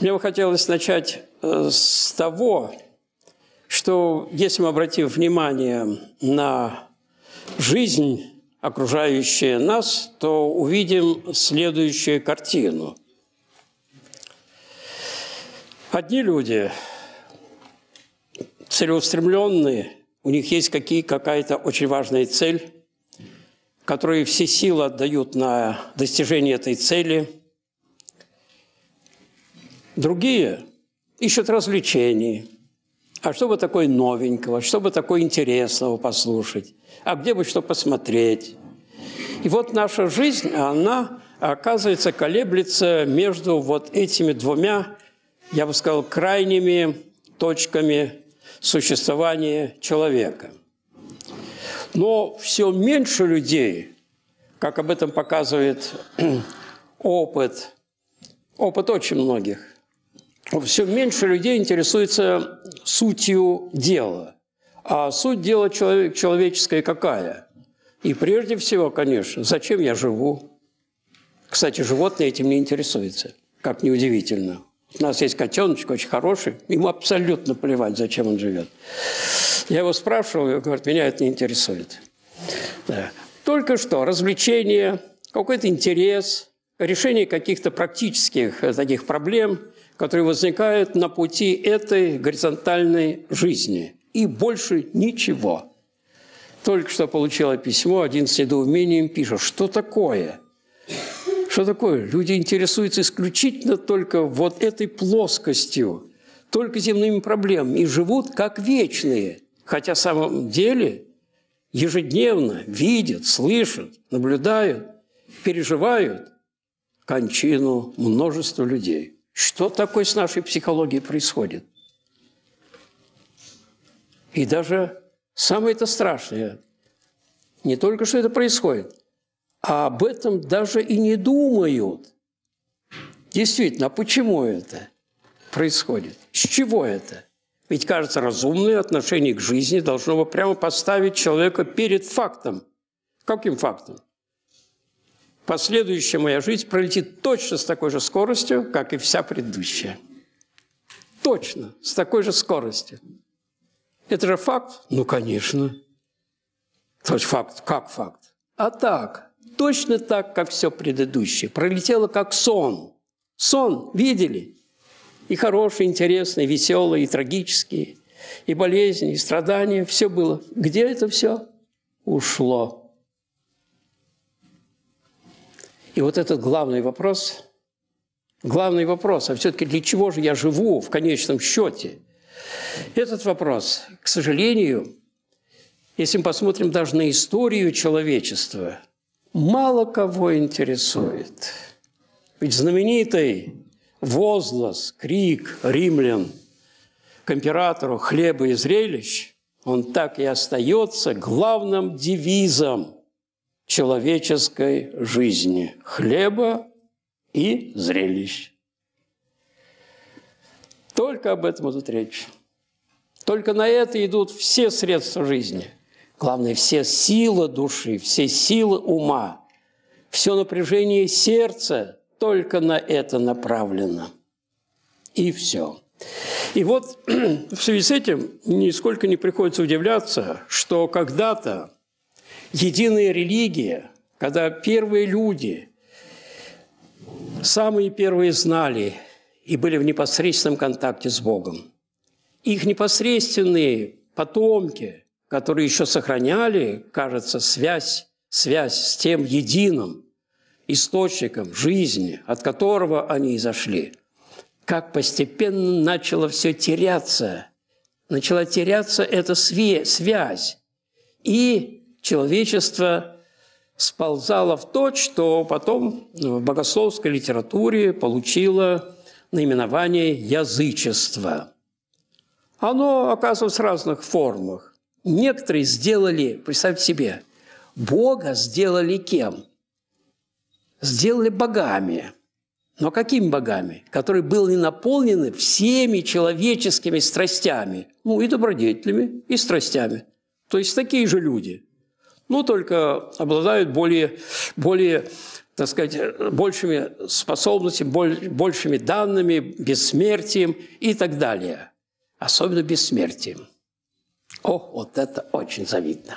Мне бы хотелось начать с того, что если мы обратим внимание на жизнь, окружающую нас, то увидим следующую картину. Одни люди целеустремленные, у них есть какая-то очень важная цель, которые все силы отдают на достижение этой цели. Другие ищут развлечений. А что бы такое новенького, что бы такое интересного послушать? А где бы что посмотреть? И вот наша жизнь, она, оказывается, колеблется между вот этими двумя, я бы сказал, крайними точками существования человека. Но все меньше людей, как об этом показывает опыт очень многих, все меньше людей интересуется сутью дела. А суть дела человеческое какая? И прежде всего, конечно, зачем я живу? Кстати, животные этим не интересуются, как неудивительно. У нас есть котеночек очень хороший, ему абсолютно плевать, зачем он живет. Я его спрашивал, и он говорит, меня это не интересует. Да. Только что развлечение, какой-то интерес, решение каких-то практических таких проблем, которые возникают на пути этой горизонтальной жизни. И больше ничего. Только что получила письмо, один с недоумением пишет, что такое? Что такое? Люди интересуются исключительно только вот этой плоскостью, только земными проблемами, и живут как вечные. Хотя в самом деле ежедневно видят, слышат, наблюдают, переживают кончину множества людей. Что такое с нашей психологией происходит? И даже самое-то страшное, не только что это происходит, а об этом даже и не думают. Действительно, а почему это происходит? С чего это? Ведь, кажется, разумное отношение к жизни должно бы прямо поставить человека перед фактом. Каким фактом? Последующая моя жизнь пролетит точно с такой же скоростью, как и вся предыдущая. Точно, с такой же скоростью. Это же факт? Ну, конечно. То есть факт, как факт? А так, точно так, как все предыдущее. Пролетело как сон. Сон, видели? И хороший, интересный, веселый, и трагический, и болезни, и страдания. Все было. Где это все? Ушло. И вот этот главный вопрос, а все-таки для чего же я живу в конечном счете? Этот вопрос, к сожалению, если мы посмотрим даже на историю человечества, мало кого интересует. Ведь знаменитый возглас, крик римлян к императору «хлеба и зрелищ», он так и остается главным девизом человеческой жизни – хлеба и зрелищ. Только об этом идут речь. Только на это идут все средства жизни. Главное, все силы души, все силы ума, все напряжение сердца только на это направлено. И все. И вот в связи с этим нисколько не приходится удивляться, что когда-то единая религия, когда первые люди, самые первые знали и были в непосредственном контакте с Богом, их непосредственные потомки, которые еще сохраняли, кажется, связь с тем единым источником жизни, от которого они изошли, как постепенно начало все теряться. Начала теряться эта связь. И человечество сползало в то, что потом в богословской литературе получило наименование язычество. Оно оказывалось в разных формах. Некоторые сделали, представьте себе, Бога сделали кем? Сделали богами. Но какими богами? Которые были наполнены всеми человеческими страстями. И добродетелями, и страстями. То есть такие же люди. Только обладают более так сказать, большими способностями, большими данными, бессмертием и так далее. Особенно бессмертием. О, вот это очень завидно.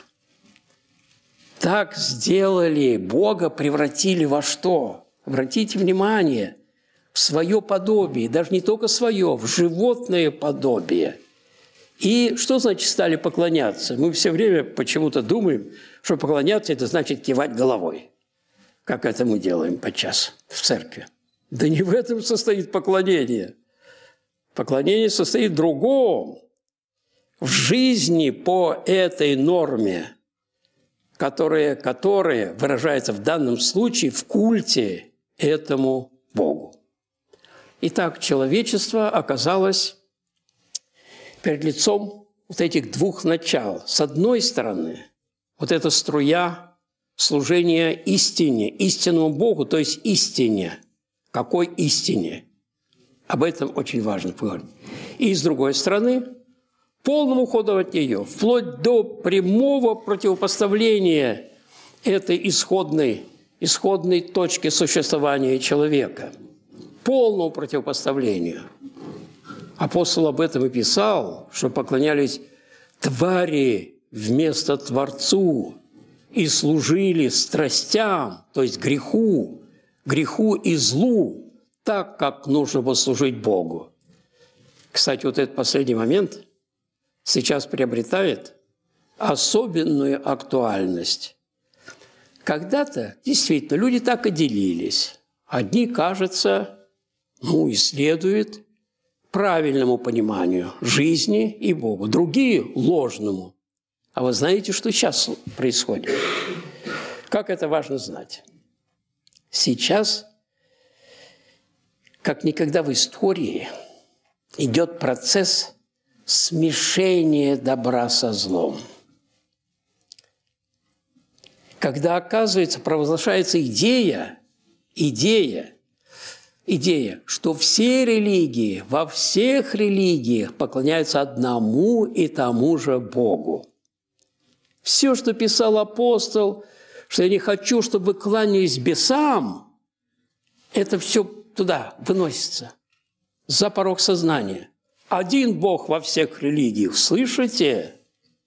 Так сделали, Бога превратили во что? Обратите внимание, в свое подобие, даже не только свое, в животное подобие. И что значит стали поклоняться? Мы все время почему-то думаем, что поклоняться – это значит кивать головой, как это мы делаем подчас в церкви. Да не в этом состоит поклонение. Поклонение состоит в другом. В жизни по этой норме, которая выражается в данном случае в культе этому Богу. Итак, человечество оказалось перед лицом вот этих двух начал. С одной стороны, вот эта струя служения истине, истинному Богу, то есть истине. Какой истине? Об этом очень важно поговорить. И с другой стороны, полному уходу от нее, вплоть до прямого противопоставления этой исходной точки существования человека. Полному противопоставлению. Апостол об этом и писал, что поклонялись твари вместо Творцу и служили страстям, то есть греху и злу, так, как нужно было служить Богу. Кстати, вот этот последний момент сейчас приобретает особенную актуальность. Когда-то действительно люди так и делились. Одни, кажется, исследуют правильному пониманию жизни и Богу, другие – ложному. А вы знаете, что сейчас происходит? Как это важно знать? Сейчас, как никогда в истории, идет процесс смешения добра со злом. Когда, оказывается, провозглашается идея, что все религии, во всех религиях поклоняются одному и тому же Богу. Все, что писал апостол, что я не хочу, чтобы вы кланялись бесам, это все туда выносится, за порог сознания. Один Бог во всех религиях, слышите?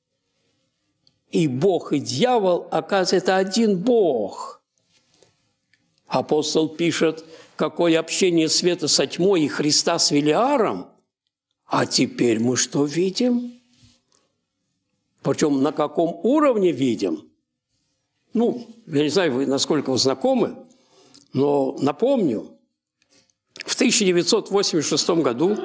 И Бог, и дьявол, оказывается, это один Бог. Апостол пишет, какое общение света со тьмой и Христа с Велиаром. А теперь мы что видим? Причем на каком уровне видим? Я не знаю, насколько вы знакомы, но напомню, в 1986 году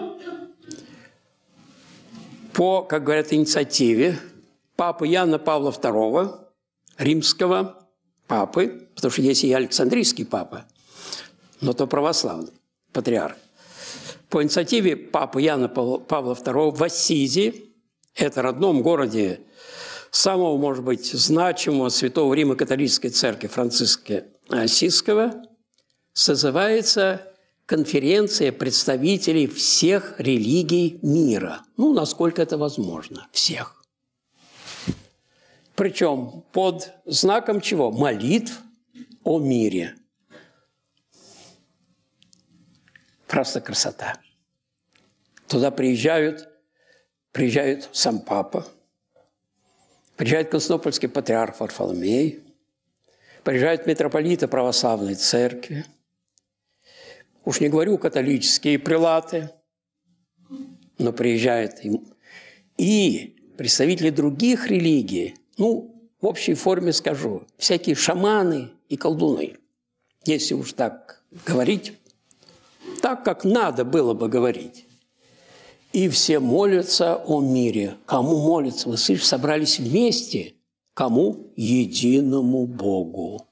по, как говорят, инициативе папы Иоанна Павла II, римского папы, потому что есть и Александрийский папа, но то православный патриарх. По инициативе папы Иоанна Павла II в Ассизи, это родном городе самого, может быть, значимого святого Рима католической церкви Франциска Ассизского, созывается конференция представителей всех религий мира. Насколько это возможно, всех. Причем под знаком чего? Молитв о мире. Просто красота. Туда приезжают сам папа, приезжает константинопольский патриарх Варфоломей, приезжают митрополиты православной церкви, уж не говорю католические прелаты, но приезжают и представители других религий, в общей форме скажу, всякие шаманы и колдуны, если уж так говорить, так, как надо было бы говорить. И все молятся о мире. Кому молятся? Вы слышите, собрались вместе. Кому? Единому Богу.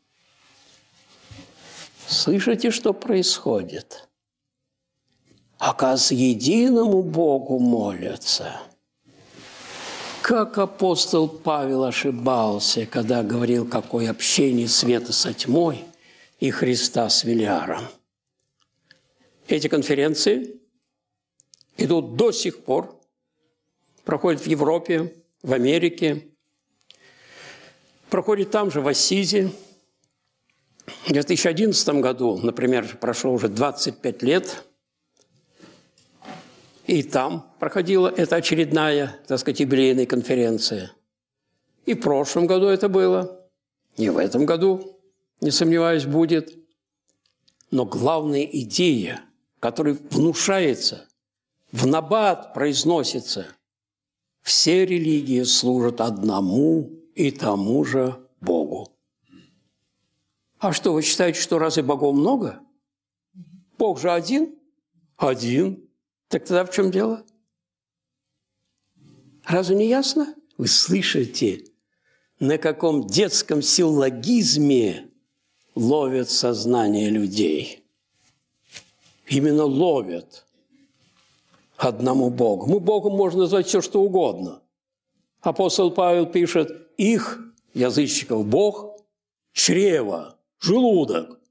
Слышите, что происходит? Оказывается, единому Богу молятся. Как апостол Павел ошибался, когда говорил, какое общение света со тьмой и Христа с Велиаром. Эти конференции идут до сих пор, проходят в Европе, в Америке, проходят там же в Ассизи, В 2011 году, например, прошло уже 25 лет, и там проходила эта очередная, так сказать, юбилейная конференция. И в прошлом году это было, и в этом году, не сомневаюсь, будет. Но главная идея, которая внушается, в набат произносится, все религии служат одному и тому же Богу. А что, вы считаете, что разве богов много? Бог же один? Один. Так тогда в чем дело? Разве не ясно? Вы слышите, на каком детском силлогизме ловят сознание людей? Именно ловят одному Богу. Мы Богом можно назвать все, что угодно. Апостол Павел пишет, их, язычников, Бог – чрево, желудок,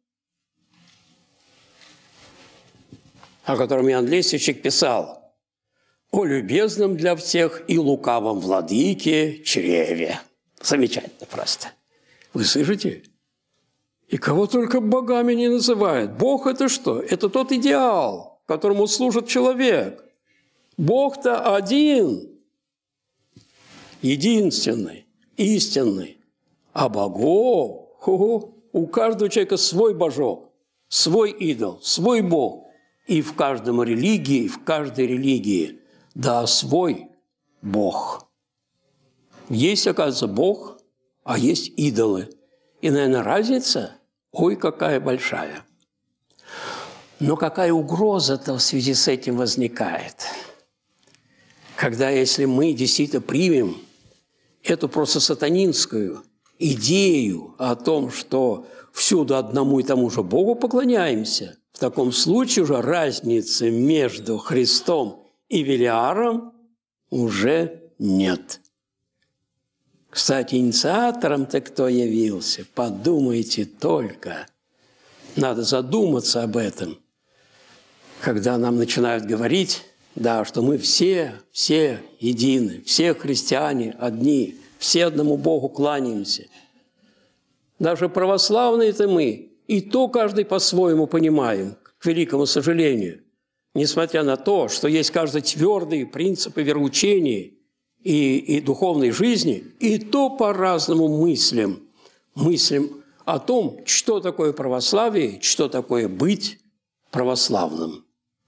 о котором Иоанн Лесвичек писал, о любезном для всех и лукавом владыке чреве. Замечательно просто. Вы слышите? И кого только богами не называют. Бог – это что? Это тот идеал, которому служит человек. Бог-то один, единственный, истинный. А богов, у каждого человека свой божок, свой идол, свой бог. И в каждой религии, да, свой бог. Есть, оказывается, бог, а есть идолы. И, наверное, разница, ой, какая большая. Но какая угроза-то в связи с этим возникает? Когда, если мы действительно примем эту просто сатанинскую идею о том, что всюду одному и тому же Богу поклоняемся, в таком случае уже разницы между Христом и Велиаром уже нет. Кстати, инициатором-то кто явился? Подумайте только. Надо задуматься об этом, когда нам начинают говорить, да, что мы все едины, все христиане одни, все одному Богу кланяемся. Даже православные-то мы, и то каждый по-своему понимаем, к великому сожалению, несмотря на то, что есть каждый твердые принципы вероучения и духовной жизни, и то по-разному мыслим о том, что такое православие, что такое быть православным.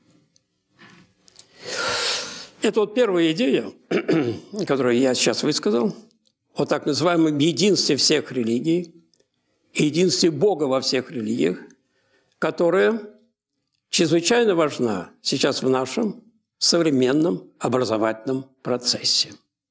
Это вот первая идея, которую я сейчас высказал, о так называемом единстве всех религий, единстве Бога во всех религиях, которая чрезвычайно важна сейчас в нашем современном образовательном процессе.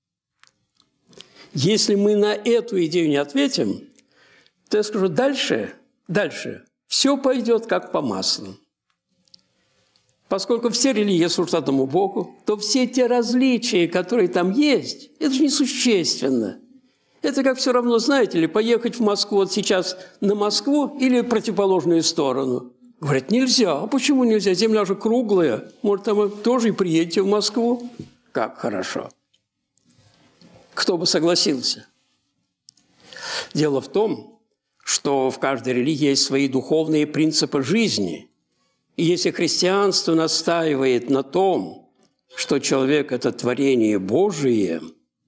Если мы на эту идею не ответим, то я скажу, дальше все пойдет как по маслу. Поскольку все религии служат одному Богу, то все те различия, которые там есть, это же несущественно. Это как все равно, знаете ли, поехать в Москву вот сейчас на Москву или в противоположную сторону. Говорят, нельзя. А почему нельзя? Земля же круглая. Может, там вы тоже и приедете в Москву? Как хорошо. Кто бы согласился? Дело в том, что в каждой религии есть свои духовные принципы жизни. И если христианство настаивает на том, что человек – это творение Божие,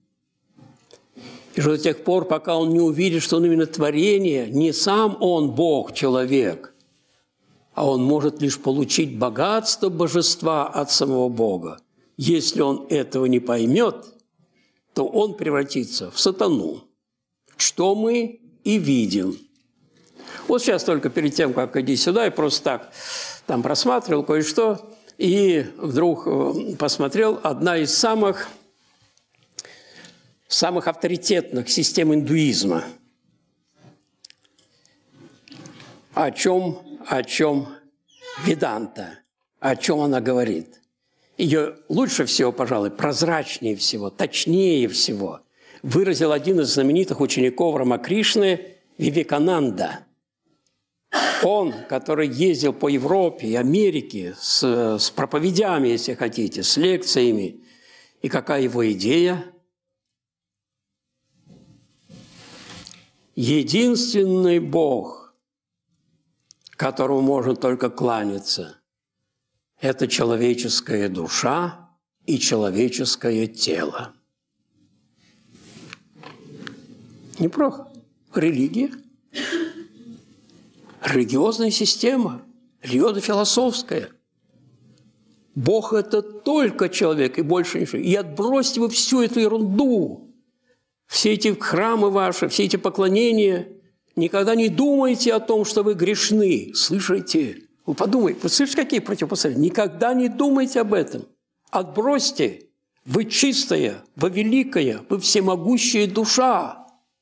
и что до тех пор, пока он не увидит, что он именно творение, не сам он Бог, человек, а он может лишь получить богатство божества от самого Бога. Если он этого не поймет, то он превратится в сатану, что мы и видим. Вот сейчас только перед тем, как иди сюда, я просто так там просматривал кое-что, и вдруг посмотрел одна из самых авторитетных систем индуизма. О чем Веданта, о чем она говорит. Ее лучше всего, пожалуй, прозрачнее всего, точнее всего выразил один из знаменитых учеников Рамакришны Вивекананда. Он, который ездил по Европе и Америке с проповедями, если хотите, с лекциями. И какая его идея? Единственный Бог которому можно только кланяться, это человеческая душа и человеческое тело. Неплохо. Религия, религиозная система, религиозно-философская. Бог – это только человек и больше ничего. И отбросьте вы всю эту ерунду, все эти храмы ваши, все эти поклонения. Никогда не думайте о том, что вы грешны. Слышите? Вы подумайте, вы слышите, какие противопоставления? Никогда не думайте об этом. Отбросьте. Вы чистая, вы великая, вы всемогущая душа.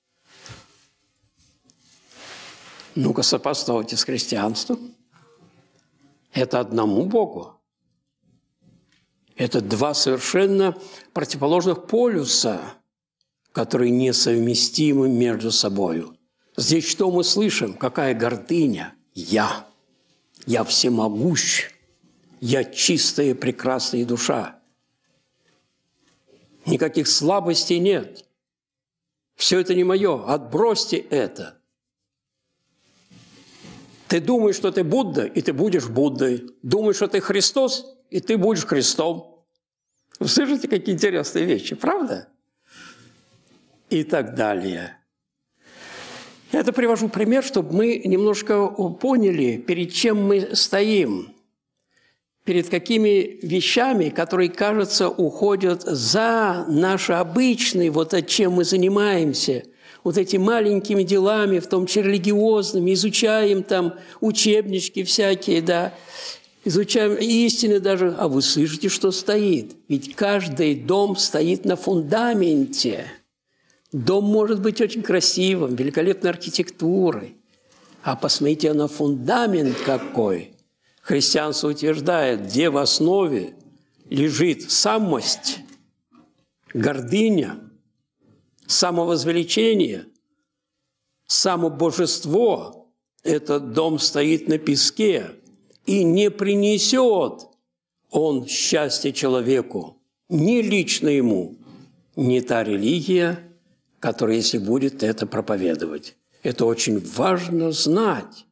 Ну-ка, сопоставьте с христианством. Это одному Богу. Это два совершенно противоположных полюса, которые несовместимы между собой. Здесь что мы слышим? Какая гордыня? Я. Я всемогущ. Я чистая, прекрасная душа. Никаких слабостей нет. Все это не мое. Отбросьте это. Ты думаешь, что ты Будда, и ты будешь Буддой. Думаешь, что ты Христос, и ты будешь Христом. Вы слышите, какие интересные вещи, правда? И так далее. Я это привожу пример, чтобы мы немножко поняли, перед чем мы стоим. Перед какими вещами, которые, кажется, уходят за наши обычные, вот от чем мы занимаемся, вот этими маленькими делами, в том числе религиозными, изучаем там учебнички всякие, да, изучаем истины даже. А вы слышите, что стоит? Ведь каждый дом стоит на фундаменте. Дом может быть очень красивым, великолепной архитектурой. А посмотрите на фундамент какой. Христианство утверждает, где в основе лежит самость, гордыня, самовозвеличение, самобожество. Этот дом стоит на песке, и не принесет он счастья человеку, ни лично ему, ни та религия, которая, если будет это проповедовать. Это очень важно знать.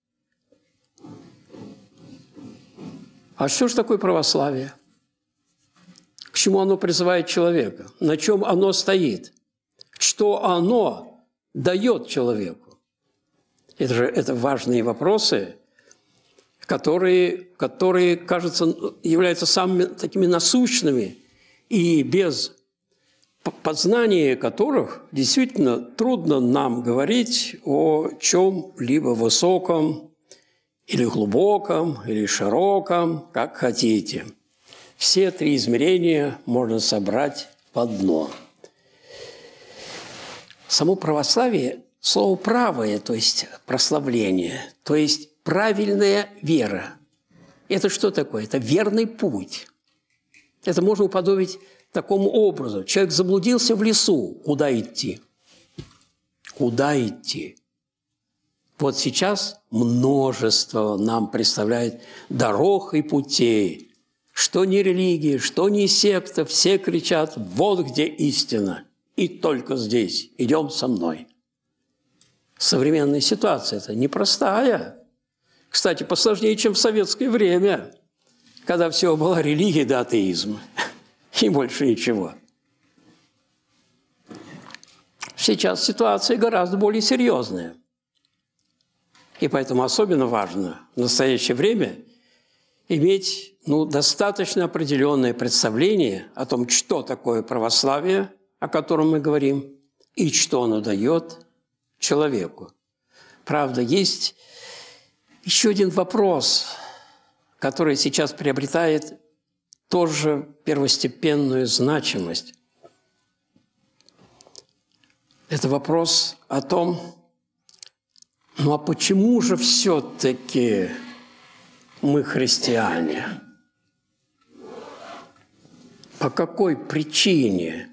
А что же такое православие? К чему оно призывает человека? На чем оно стоит? Что оно дает человеку? Это важные вопросы, которые, кажется, являются самыми такими насущными, и без познания которых действительно трудно нам говорить о чем-либо высоком, или глубоком, или широком, как хотите. Все три измерения можно собрать в одно. Само православие – слово «правое», то есть прославление, то есть правильная вера. Это что такое? Это верный путь. Это можно уподобить такому образу. Человек заблудился в лесу. Куда идти? Куда идти? Вот сейчас множество нам представляет дорог и путей. Что ни религия, что ни секта, все кричат: вот где истина, и только здесь, идем со мной. Современная ситуация – это непростая. Кстати, посложнее, чем в советское время, когда все была религия да атеизм, и больше ничего. Сейчас ситуация гораздо более серьезная. И поэтому особенно важно в настоящее время иметь достаточно определенное представление о том, что такое православие, о котором мы говорим, и что оно дает человеку. Правда, есть еще один вопрос, который сейчас приобретает тоже первостепенную значимость. Это вопрос о том, а почему же все-таки мы христиане? По какой причине?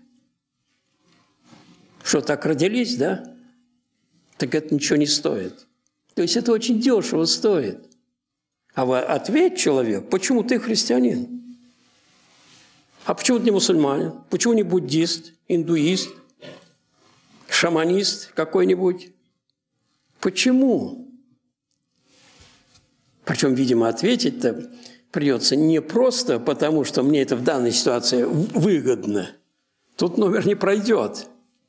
Что, так родились, да? Так это ничего не стоит. То есть это очень дешево стоит. А вы ответь человек, почему ты христианин? А почему ты не мусульманин? Почему не буддист, индуист, шаманист какой-нибудь? Почему? Причем, видимо, ответить-то придется не просто потому, что мне это в данной ситуации выгодно. Тут номер не пройдет.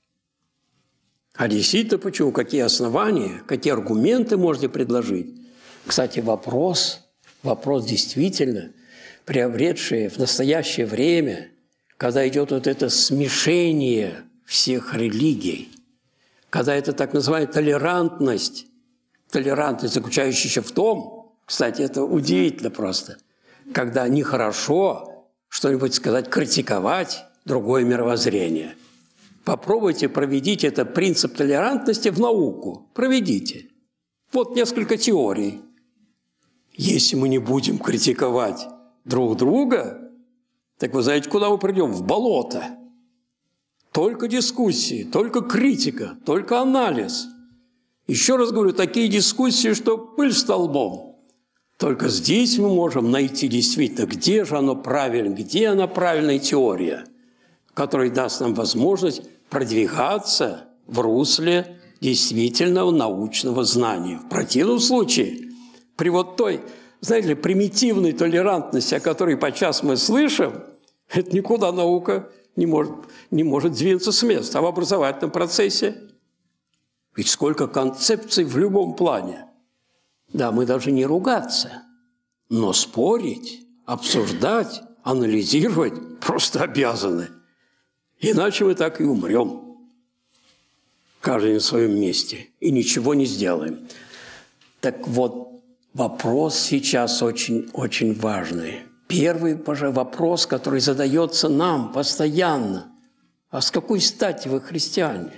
А действительно, почему? Какие основания, какие аргументы можете предложить? Кстати, вопрос действительно приобретший в настоящее время, когда идет вот это смешение всех религий, когда это так называемая толерантность, заключающаяся в том, кстати, это удивительно просто, когда нехорошо что-нибудь сказать, критиковать другое мировоззрение. Попробуйте, проведите этот принцип толерантности в науку. Проведите. Вот несколько теорий. Если мы не будем критиковать друг друга, так вы знаете, куда мы придем? В болото. Только дискуссии, только критика, только анализ. Еще раз говорю, такие дискуссии, что пыль столбом. Только здесь мы можем найти действительно, где же оно правильно, где она правильная теория, которая даст нам возможность продвигаться в русле действительного научного знания. В противном случае, при вот той, знаете ли, примитивной толерантности, о которой подчас мы слышим, это никуда наука не может двинуться с места. А в образовательном процессе ведь сколько концепций в любом плане. Да, мы должны не ругаться, но спорить, обсуждать, анализировать просто обязаны. Иначе мы так и умрем, каждый на своем месте, и ничего не сделаем. Так вот, вопрос сейчас очень важный. Первый, пожалуй, вопрос, который задается нам постоянно. А с какой стати вы христиане?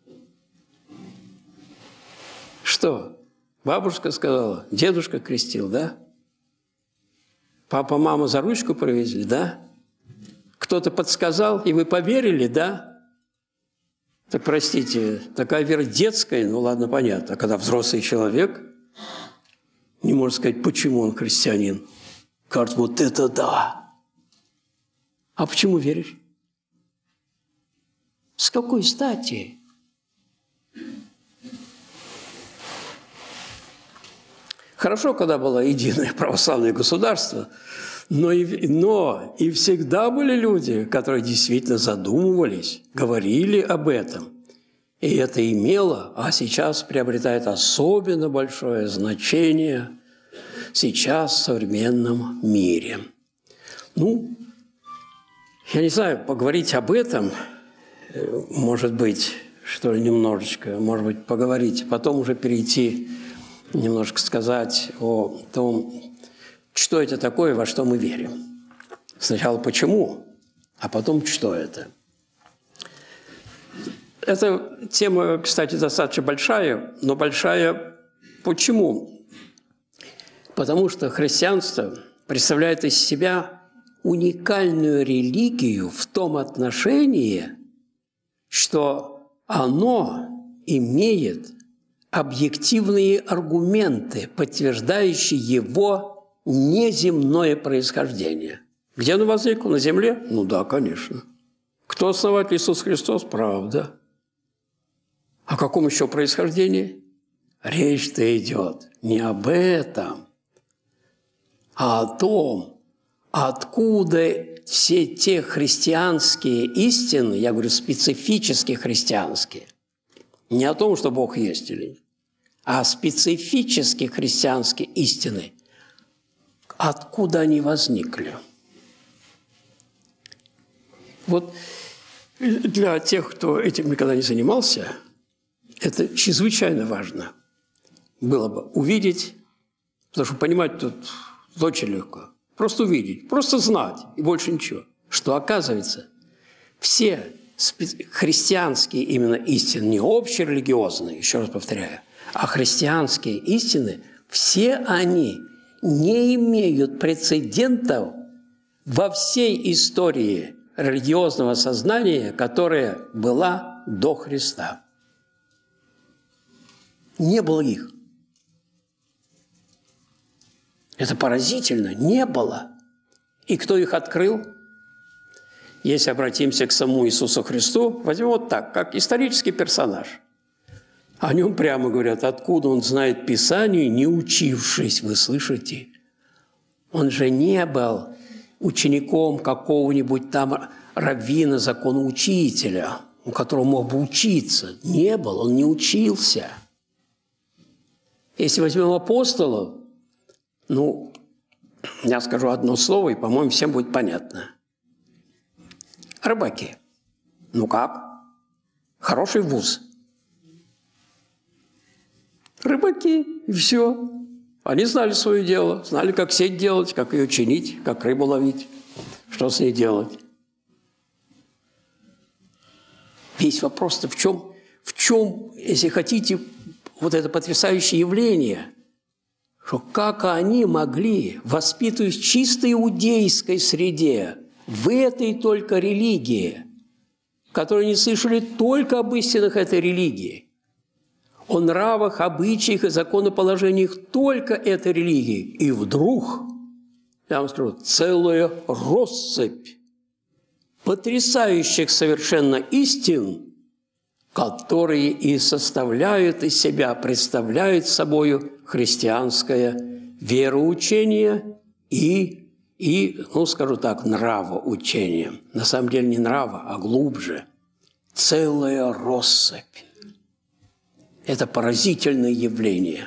Что? Бабушка сказала, дедушка крестил, да? Папа, мама за ручку провезли, да? Кто-то подсказал, и вы поверили, да? Так, простите, такая вера детская, ну ладно, понятно. А когда взрослый человек не может сказать, почему он христианин, кажется, вот это да. А почему веришь? С какой стати? Хорошо, когда было единое православное государство, но и всегда были люди, которые действительно задумывались, говорили об этом. И это имело, а сейчас приобретает особенно большое значение сейчас в современном мире. Ну, я не знаю, поговорить об этом, может быть, что ли, немножечко, может быть, поговорить, потом уже перейти, немножко сказать о том, что это такое, во что мы верим. Сначала почему, а потом что это. Эта тема, кстати, достаточно большая, но большая почему? Потому что христианство представляет из себя уникальную религию в том отношении, что оно имеет объективные аргументы, подтверждающие его неземное происхождение. Где оно возникло? На земле? Ну да, конечно. Кто основатель? Иисус Христос? Правда. О каком еще происхождении? Речь-то идет не об этом, а о том, откуда все те христианские истины, я говорю, специфически христианские, не о том, что Бог есть или нет, а специфические христианские истины, откуда они возникли. Вот для тех, кто этим никогда не занимался, это чрезвычайно важно было бы увидеть, потому что понимать тут очень легко. Просто увидеть, просто знать, и больше ничего. Что оказывается, все христианские именно истины, не общерелигиозные, еще раз повторяю, а христианские истины, все они не имеют прецедентов во всей истории религиозного сознания, которая была до Христа. Не было их. Это поразительно. Не было. И кто их открыл? Если обратимся к самому Иисусу Христу, возьмем вот так, как исторический персонаж. О нем прямо говорят, откуда он знает Писание, не учившись, вы слышите? Он же не был учеником какого-нибудь там раввина, законоучителя, у которого мог бы учиться. Не был, он не учился. Если возьмем апостолов, я скажу одно слово, и, по-моему, всем будет понятно. Рыбаки. Ну как? Хороший вуз. Рыбаки, и все. Они знали свое дело, знали, как сеть делать, как ее чинить, как рыбу ловить, что с ней делать. Весь вопрос-то в чем, если хотите, вот это потрясающее явление, что как они могли, воспитываясь в чисто иудейской среде, в этой только религии, которые не слышали только об истинах этой религии, о нравах, обычаях и законоположениях только этой религии. И вдруг, я вам скажу, целая россыпь потрясающих совершенно истин, которые и составляют из себя, представляют собою христианское вероучение и скажу так, нравоучение. На самом деле не нрава, а глубже. Целая россыпь. Это поразительное явление.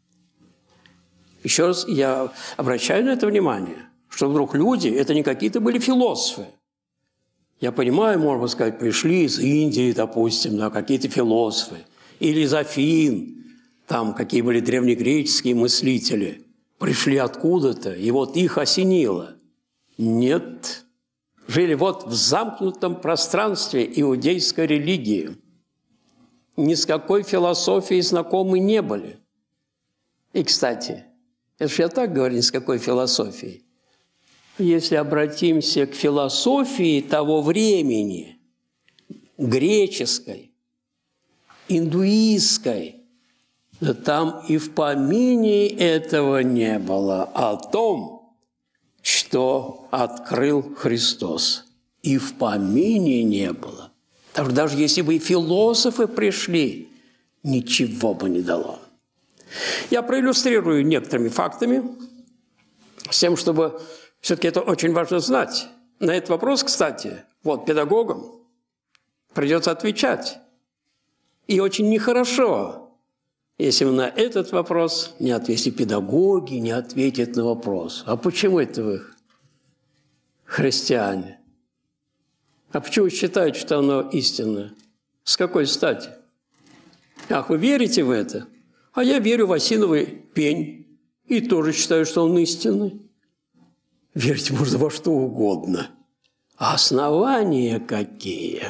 Еще раз я обращаю на это внимание, что вдруг люди, это не какие-то были философы. Я понимаю, можно сказать, пришли из Индии, допустим, да, какие-то философы, или из Афин, там какие были древнегреческие мыслители, пришли откуда-то, и вот их осенило. Нет. Жили вот в замкнутом пространстве иудейской религии. Ни с какой философией знакомы не были. И, кстати, это же я так говорю, ни с какой философией. Если обратимся к философии того времени, греческой, индуистской, да там и в помине этого не было о том, что открыл Христос. И в помине не было. Потому что даже если бы и философы пришли, ничего бы не дало. Я проиллюстрирую некоторыми фактами, с тем, чтобы все-таки это очень важно знать. На этот вопрос, кстати, вот педагогам придется отвечать. И очень нехорошо, если на этот вопрос не ответят, если педагоги не ответят на вопрос. А почему это вы христиане? А почему вы считаете, что оно истинное? С какой стати? Ах, вы верите в это? А я верю в осиновый пень и тоже считаю, что он истинный. Верить можно во что угодно. А основания какие?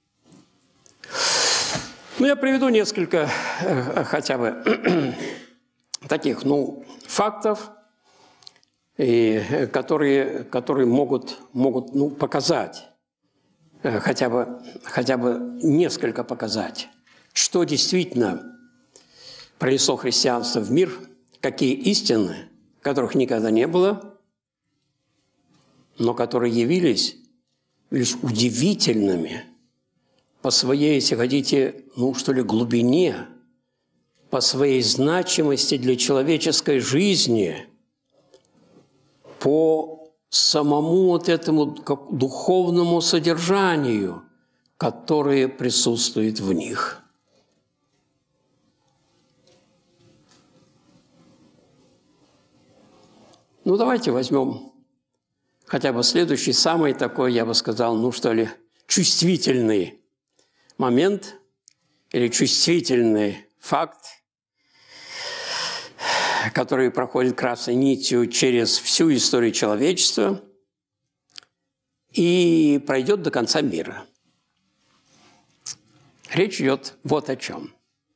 Я приведу несколько хотя бы таких, фактов, которые могут показать, хотя бы несколько показать, что действительно принесло христианство в мир, какие истины, которых никогда не было, но которые явились удивительными по своей, если хотите, глубине, по своей значимости для человеческой жизни, по самому вот этому духовному содержанию, которое присутствует в них. Давайте возьмем хотя бы следующий, самый такой, я бы сказал, чувствительный момент или чувствительный факт, который проходит красной нитью через всю историю человечества и пройдет до конца мира. Речь идет вот о чем.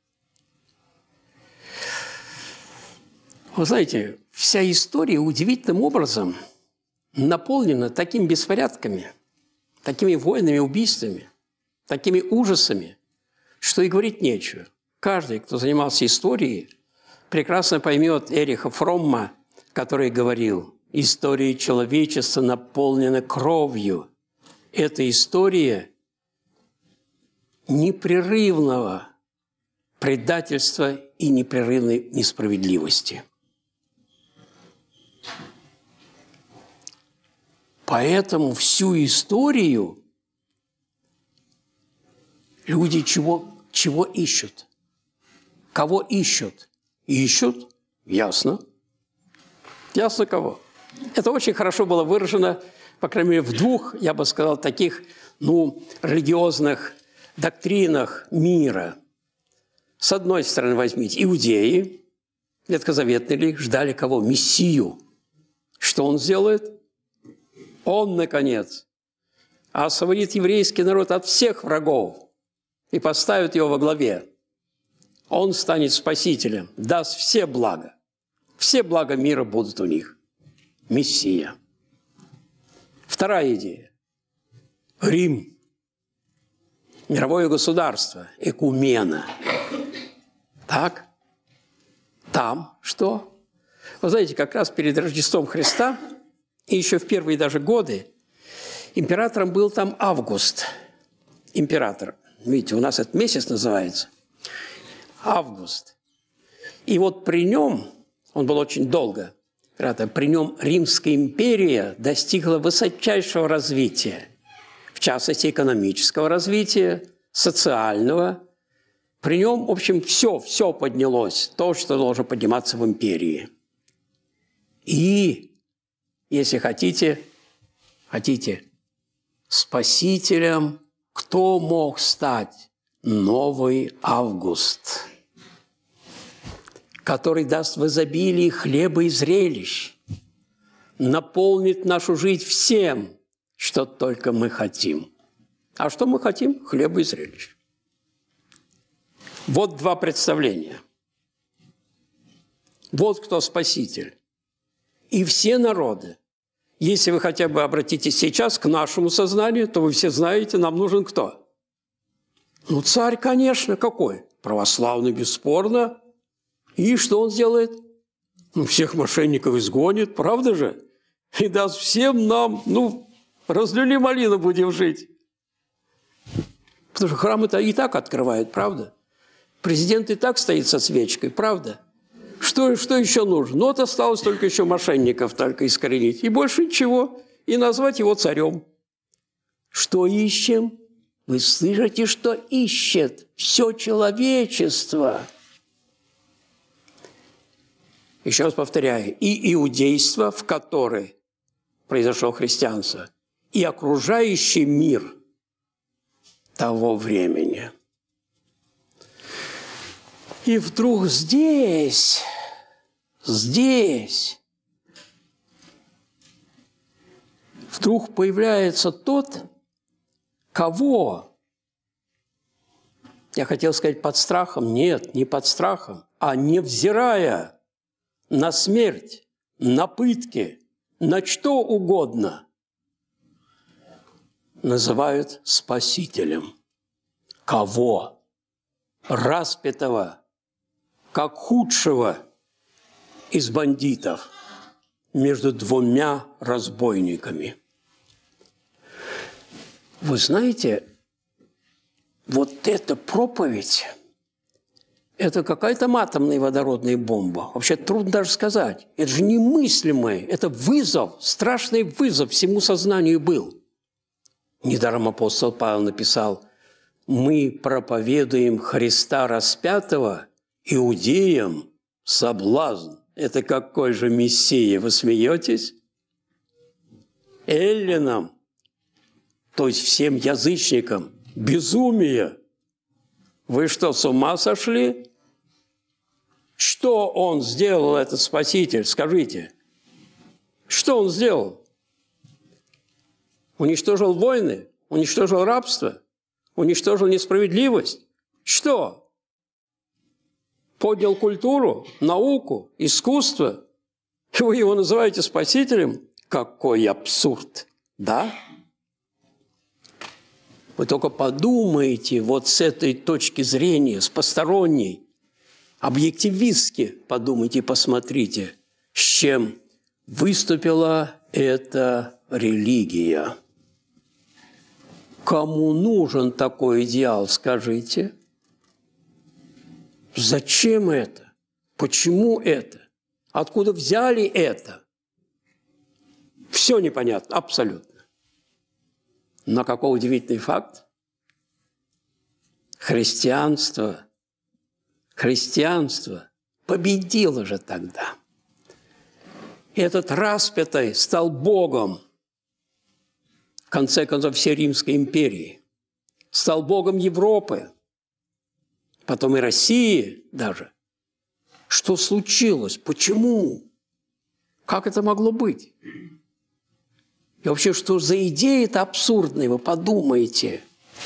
Вы знаете, вся история удивительным образом наполнена такими беспорядками, такими войнами, убийствами, такими ужасами, что и говорить нечего. Каждый, кто занимался историей, прекрасно поймет Эриха Фромма, который говорил: история человечества наполнена кровью. Это история непрерывного предательства и непрерывной несправедливости. Поэтому всю историю люди чего ищут? Кого ищут? Ищут, ясно. Ясно кого. Это очень хорошо было выражено, по крайней мере, в двух, я бы сказал, таких, религиозных доктринах мира. С одной стороны, возьмите, иудеи, ветхозаветные, ждали кого? Мессию. Что он сделает? Он, наконец, освободит еврейский народ от всех врагов и поставит его во главе. Он станет спасителем, даст все блага. Все блага мира будут у них. Мессия. Вторая идея. Рим. Мировое государство. Экумена. Так? Там что? Вы знаете, как раз перед Рождеством Христа и еще в первые даже годы императором был там Август. Император. Видите, у нас этот месяц называется. Август. И вот при нем, он был очень долго, при нем Римская империя достигла высочайшего развития. В частности, экономического развития, социального. При нем, в общем, все поднялось, то, что должно подниматься в империи. И, если хотите, спасителем кто мог стать? Новый Август, который даст в изобилии хлеба и зрелищ, наполнит нашу жизнь всем, что только мы хотим. А что мы хотим? Хлеба и зрелищ. Вот два представления. Вот кто спаситель. И все народы. Если вы хотя бы обратитесь сейчас к нашему сознанию, то вы все знаете, нам нужен кто? Царь, конечно, какой? Православный, бесспорно. И что он сделает? Всех мошенников изгонит, правда же? И даст всем нам, разлили малину, будем жить. Потому что храм это и так открывает, правда? Президент и так стоит со свечкой, правда? Что еще нужно? Вот осталось только еще мошенников только искоренить. И больше ничего. И назвать его царем. Что ищем? Вы слышите, что ищет все человечество? Еще раз повторяю. И иудейство, в которое произошло христианство, и окружающий мир того времени. И вдруг здесь вдруг появляется тот, кого, я хотел сказать под страхом, нет, не под страхом, а невзирая на смерть, на пытки, на что угодно, называют спасителем. Кого? Распятого, как худшего из бандитов между двумя разбойниками. Вы знаете, вот эта проповедь, это какая-то атомная водородная бомба. Вообще трудно даже сказать. Это же немыслимое. Это вызов, страшный вызов всему сознанию был. Недаром апостол Павел написал: «Мы проповедуем Христа распятого иудеям соблазн». Это какой же Мессия? Вы смеетесь? Эллинам, то есть всем язычникам, безумие. Вы что, с ума сошли? Что он сделал, этот Спаситель? Скажите. Что он сделал? Уничтожил войны? Уничтожил рабство? Уничтожил несправедливость? Что? Поднял культуру, науку, искусство? И вы его называете спасителем? Какой абсурд, да? Вы только подумайте вот с этой точки зрения, с посторонней, объективистски подумайте, посмотрите, с чем выступила эта религия. Кому нужен такой идеал, скажите? Зачем это? Почему это? Откуда взяли это? Все непонятно, абсолютно. Но какой удивительный факт. Христианство победило же тогда. И этот распятый стал Богом, в конце концов, всей Римской империи. Стал Богом Европы, потом и России даже. Что случилось? Почему? Как это могло быть? И вообще, что за идеи-то абсурдные, вы подумайте.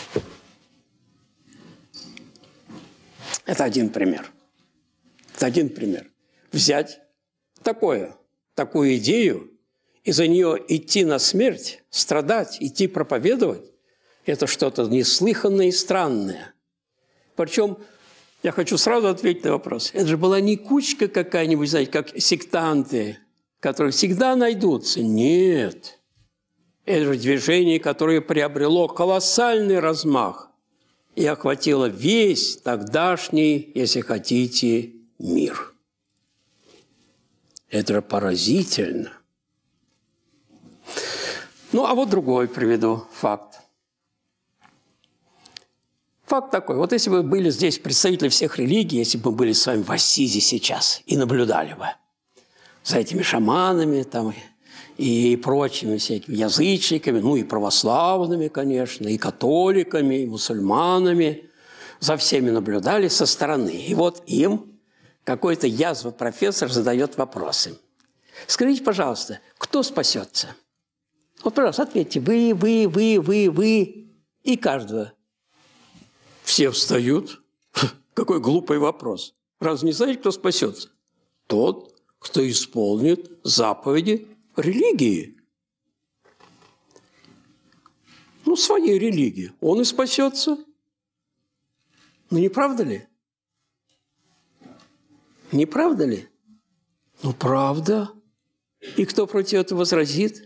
Это один пример. Это один пример. Взять такую идею и за нее идти на смерть, страдать, идти проповедовать – это что-то неслыханное и странное. Причем, я хочу сразу ответить на вопрос. Это же была не кучка какая-нибудь, знаете, как сектанты, которые всегда найдутся. Нет. Это же движение, которое приобрело колоссальный размах и охватило весь тогдашний, если хотите, мир. Это же поразительно. Ну, а вот другой приведу факт. Факт такой. Вот если бы были здесь представители всех религий, если бы мы были с вами в Ассизе сейчас и наблюдали бы за этими шаманами там, и прочими всякими язычниками, ну и православными, конечно, и католиками, и мусульманами, за всеми наблюдали со стороны. И вот им какой-то язва-профессор задает вопросы. Скажите, пожалуйста, кто спасется? Вот, пожалуйста, ответьте, вы, и каждого. Все встают. Какой глупый вопрос. Разве не знаете, кто спасется? Тот, кто исполнит заповеди религии. Ну, своей религии. Он и спасется. Ну, не правда ли? Не правда ли? Ну, правда. И кто против этого возразит?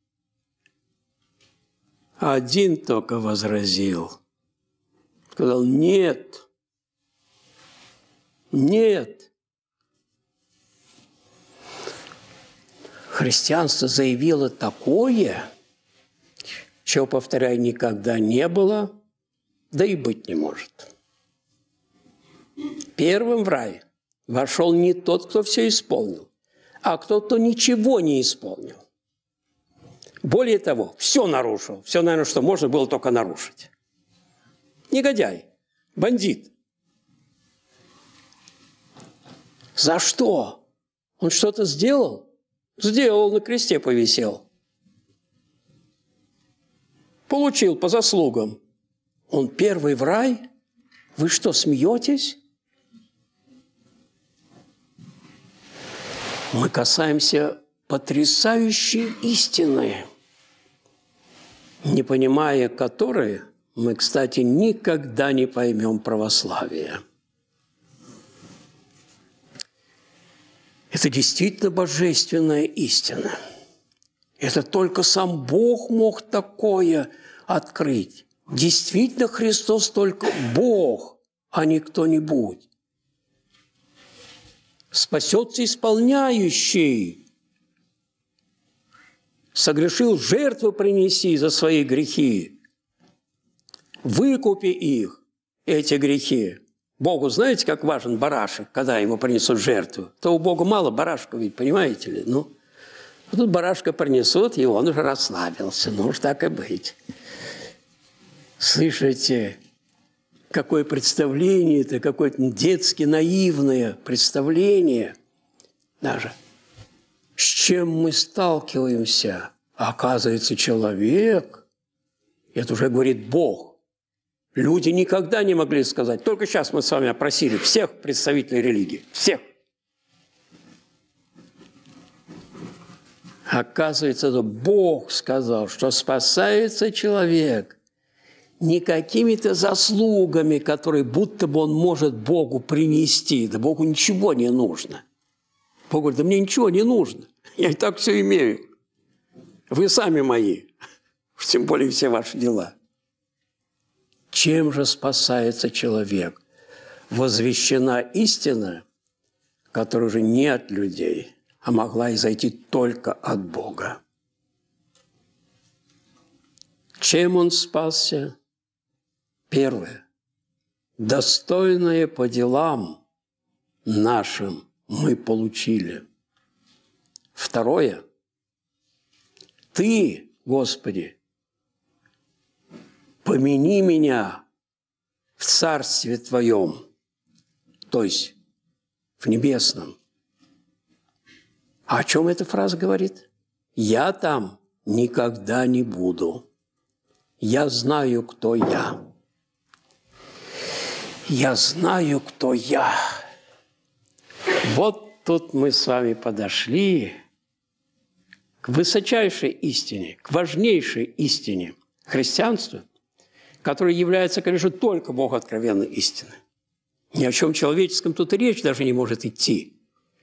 Один только возразил. Сказал, нет. Нет. Христианство заявило такое, чего, повторяю, никогда не было, да и быть не может. Первым в рай вошел не тот, кто все исполнил, а кто ничего не исполнил. Более того, все нарушил. Все, наверное, что можно было только нарушить. Негодяй, бандит. За что? Он что-то сделал? Сделал, на кресте повисел. Получил по заслугам. Он первый в рай? Вы что, смеетесь? Мы касаемся потрясающей истины, не понимая которой мы, кстати, никогда не поймем православие. Это действительно божественная истина. Это только сам Бог мог такое открыть. Действительно, Христос только Бог, а не кто-нибудь. Спасется исполняющий. Согрешил, жертву принеси за свои грехи. Выкупи их, эти грехи. Богу знаете, как важен барашек, когда ему принесут жертву? То у Бога мало барашков, ведь, понимаете ли? Ну, тут барашка принесут, и он уже расслабился. Ну уж так и быть. Слышите, какое представление это, какое-то детски наивное представление даже. С чем мы сталкиваемся? Оказывается, человек, это уже говорит Бог. Люди никогда не могли сказать. Только сейчас мы с вами опросили всех представителей религии. Всех. Оказывается, это Бог сказал, что спасается человек не какими-то заслугами, которые будто бы он может Богу принести. Да Богу ничего не нужно. Бог говорит, да мне ничего не нужно. Я и так все имею. Вы сами мои. Тем более все ваши дела. Чем же спасается человек? возвещена истина, которая уже не от людей, а могла изойти только от Бога. Чем он спасся? Первое. Достойное по делам нашим мы получили. Второе. Ты, Господи, помяни меня в Царстве Твоем, то есть в небесном. А о чем эта фраза говорит? Я там никогда не буду. Я знаю, кто я. Я знаю, кто я. Вот тут мы с вами подошли к высочайшей истине, к важнейшей истине христианства, которая является, конечно, только богооткровенной истиной. Ни о чем человеческом тут и речь даже не может идти.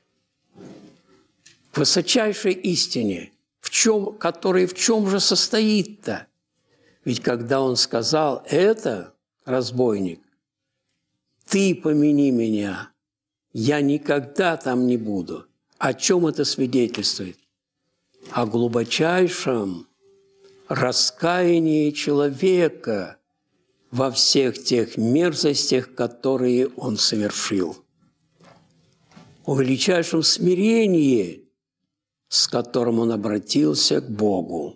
К высочайшей истине, которая в чем же состоит-то? Ведь когда он сказал это, разбойник, «Ты помяни меня, я никогда там не буду». О чем это свидетельствует? О глубочайшем раскаянии человека во всех тех мерзостях, которые он совершил. О величайшем смирении, с которым он обратился к Богу.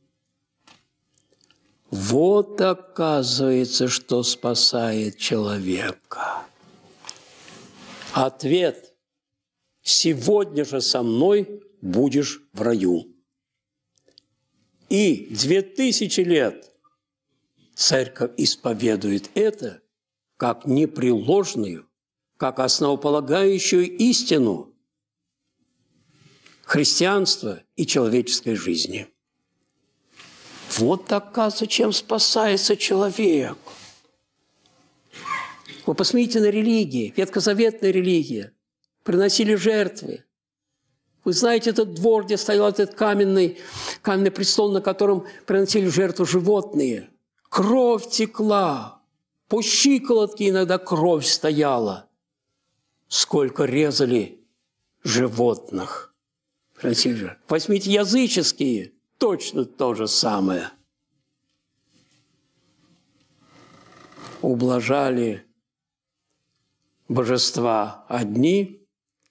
Вот оказывается, что спасает человека. Ответ: сегодня же со мной будешь в раю. И 2000 лет Церковь исповедует это как непреложную, как основополагающую истину христианства и человеческой жизни. Вот, оказывается, чем спасается человек. Вы посмотрите на религии, ветхозаветная религия. Приносили жертвы. Вы знаете этот двор, где стоял этот каменный престол, на котором приносили жертву животные. Кровь текла, по щиколотке иногда кровь стояла. Сколько резали животных. Приносили жертву. Возьмите языческие. Точно то же самое. Ублажали божества одни,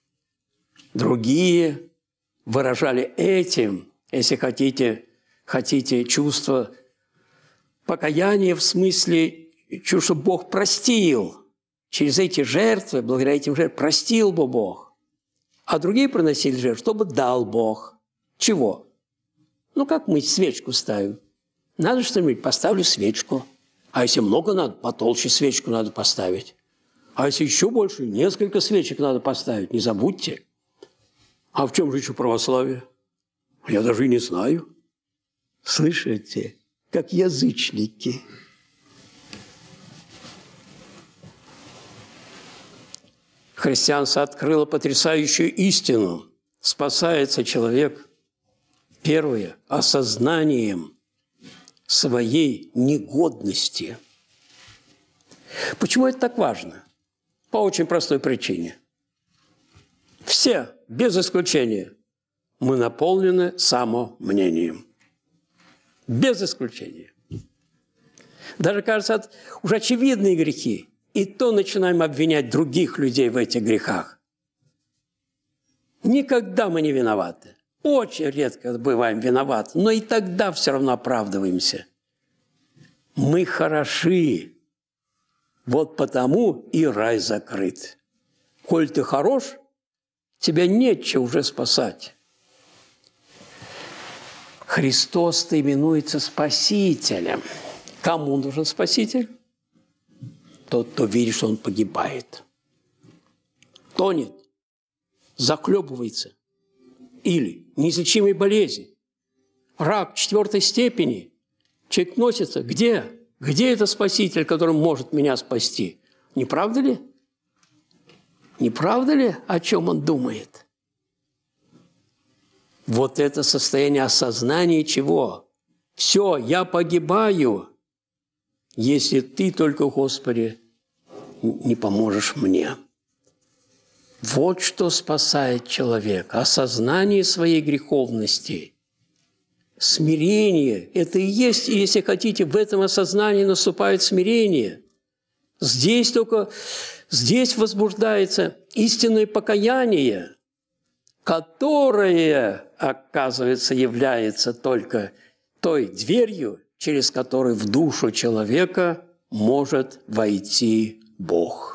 другие выражали этим, если хотите чувство покаяния в смысле, что Бог простил. Через эти жертвы, благодаря этим жертвам, простил бы Бог. А другие приносили жертву, чтобы дал Бог. Чего? Ну, как мы свечку ставим? Надо что-нибудь, поставлю свечку. А если много надо, потолще свечку надо поставить. А если еще больше, несколько свечек надо поставить, не забудьте. А в чем же еще православие? Я даже и не знаю. Слышите, как язычники. Христианство открыло потрясающую истину. Спасается человек, первое, осознанием своей негодности. Почему это так важно? По очень простой причине. Все, без исключения, мы наполнены самомнением. Без исключения. Даже, кажется, уже очевидные грехи. И то начинаем обвинять других людей в этих грехах. Никогда мы не виноваты. Очень редко бываем виноваты, но и тогда все равно оправдываемся. Мы хороши. Вот потому и рай закрыт. Коль ты хорош, тебя нечего уже спасать. Христос-то именуется Спасителем. Кому нужен Спаситель? Тот, кто видит, что он погибает. Тонет, захлебывается. Или неизлечимой болезни. Рак 4 степени. Человек носится. Где? Где это Спаситель, который может меня спасти? Не правда ли? Не правда ли, о чем он думает? Вот это состояние осознания чего? Все, я погибаю, если ты только, Господи, не поможешь мне. Вот что спасает человека. Осознание своей греховности. Смирение. Это и есть, если хотите, в этом осознании наступает смирение. Здесь возбуждается истинное покаяние, которое, оказывается, является только той дверью, через которую в душу человека может войти Бог.